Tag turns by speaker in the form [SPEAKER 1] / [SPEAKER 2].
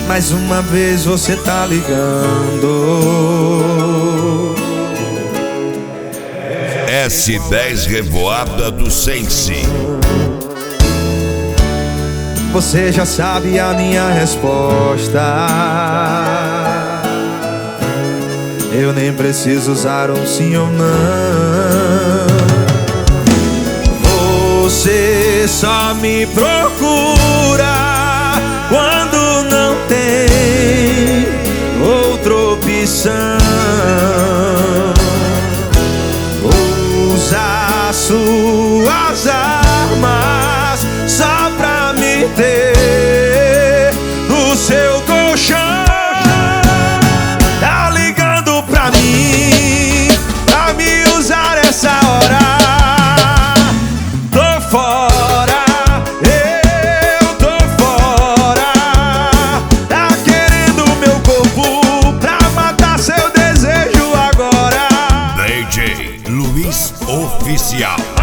[SPEAKER 1] Mais uma vez você tá ligando.
[SPEAKER 2] S10 Revoada do Sense.
[SPEAKER 1] Você já sabe a minha resposta. Eu nem preciso usar um sim ou não. Você só me procura quando não tem outra opção. Usa suas armas só pra me ter no seu colchão. Tá ligando pra mim, pra me usar essa hora. Tô fora, eu tô fora. Tá querendo meu corpo pra matar seu desejo agora.
[SPEAKER 2] DJ Luiz Oficial.